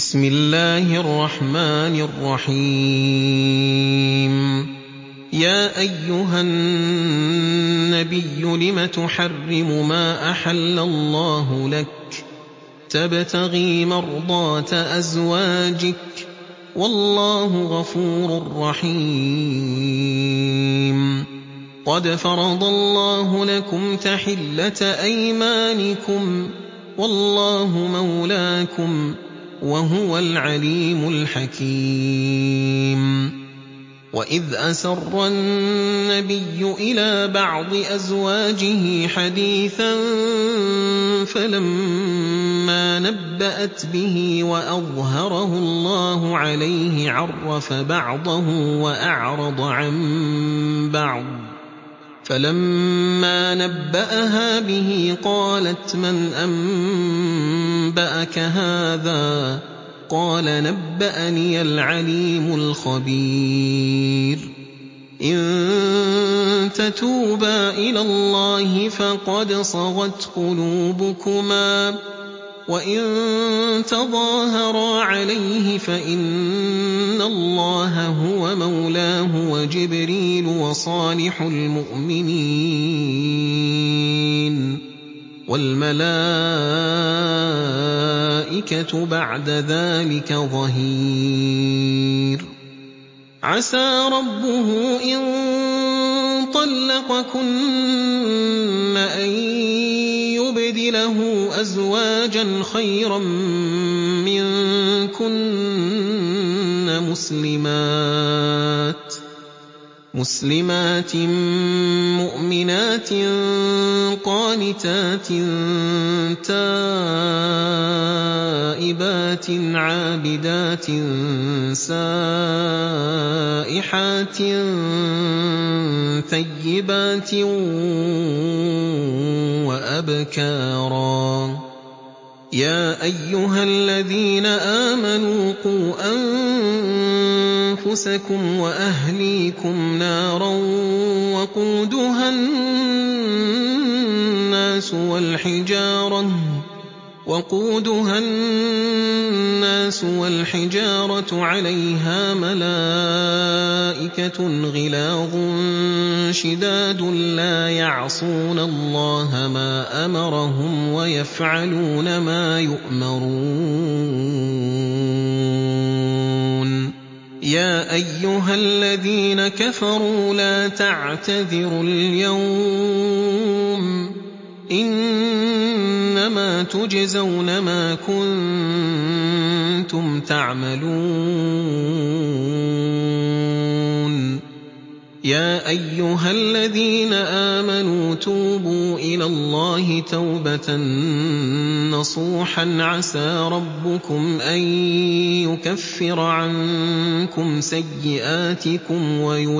بسم الله الرحمن الرحيم يا أيها النبي لم تحرم ما أحل الله لك تبتغي مرضات أزواجك والله غفور رحيم قد فرض الله لكم تحلة أيمانكم والله مولاكم وهو العليم الحكيم وإذ أسر النبي إلى بعض أزواجه حديثا فلما نبأت به وأظهره الله عليه عرف بعضه وأعرض عن بعض فلما نبأها به قالت من أنبأك هذا قال نبأني العليم الخبير إن تتوبا إلى الله فقد صغت قلوبكما وإن تظاهرا عليه فإن الله هو مولاه وجبريل وصالح المؤمنين والملائكة بعد ذلك ظهير عسى ربه إن طلقكن أن يبدله أزواجا خيرا منكن مسلمات مؤمنات قانتات تائبات عابدات سائحات ثيبات وأبكارا يا أيها الذين آمنوا قوا أنفسكم وأهليكم نارا وقودها الناس والحجارة عليها ملائكة غلاظ شداد لا يعصون الله ما أمرهم ويفعلون ما يؤمرون يا أيها الذين كفروا لا تعتذروا اليوم إنما تجزون ما كنتم تعملون يا أيها الذين آمنوا توبوا إلى الله توبة نصوحا عسى ربكم أن يكفر عنكم سيئاتكم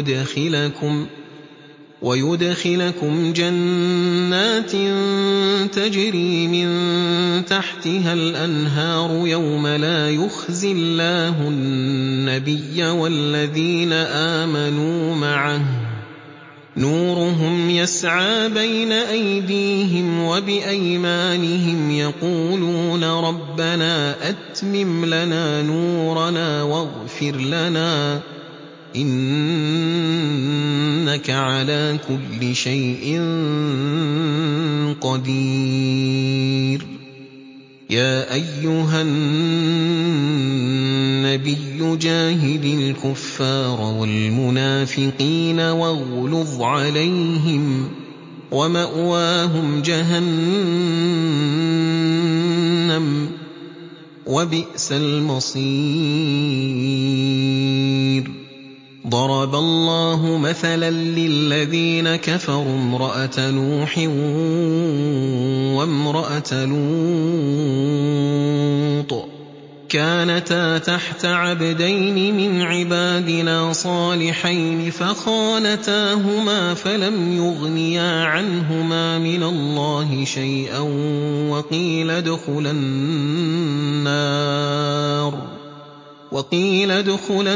ويدخلكم جنات تجري من تحتها الأنهار يوم لا يخزي الله النبي والذين آمنوا معه نورهم يسعى بين أيديهم وبأيمانهم يقولون ربنا أتمم لنا نورنا واغفر لنا إنك على كل شيء قدير يا أيها النبي جاهد الكفار والمنافقين واغلظ عليهم ومأواهم جهنم وبئس المصير ضرب الله مثلا للذين كفروا امرأة نوح وامرأة لوط كانتا تحت عبدين من عبادنا صالحين فخانتاهما فلم يغنيا عنهما من الله شيئا وقيل ادخلا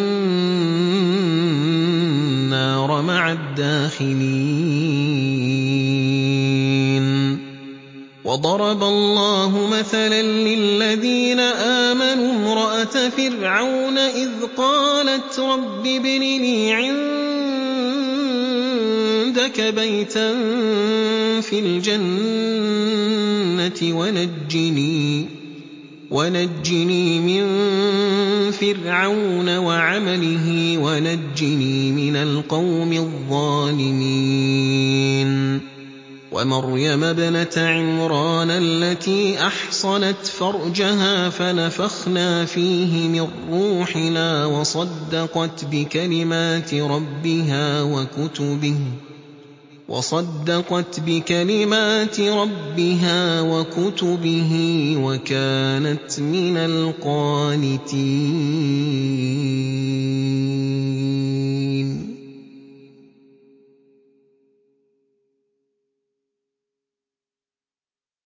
النار مع الداخلين وَضَرَبَ اللَّهُ مَثَلًا لِّلَّذِينَ آمَنُوا امْرَأَتَ فِرْعَوْنَ إِذْ قَالَتْ رَبِّ ابْنِ لِي عِندَكَ بَيْتًا فِي الْجَنَّةِ وَنَجِّنِي مِن فِرْعَوْنَ وَعَمَلِهِ وَنَجِّنِي مِنَ الْقَوْمِ الظَّالِمِينَ وَمَرْيَمَ ابْنَتَ عِمْرَانَ الَّتِي أَحْصَنَتْ فَرْجَهَا فَنَفَخْنَا فِيهِ مِن رُّوحِنَا وَصَدَّقَتْ بِكَلِمَاتِ رَبِّهَا وَكُتُبِهِ وَكَانَتْ مِنَ الْقَانِتِينَ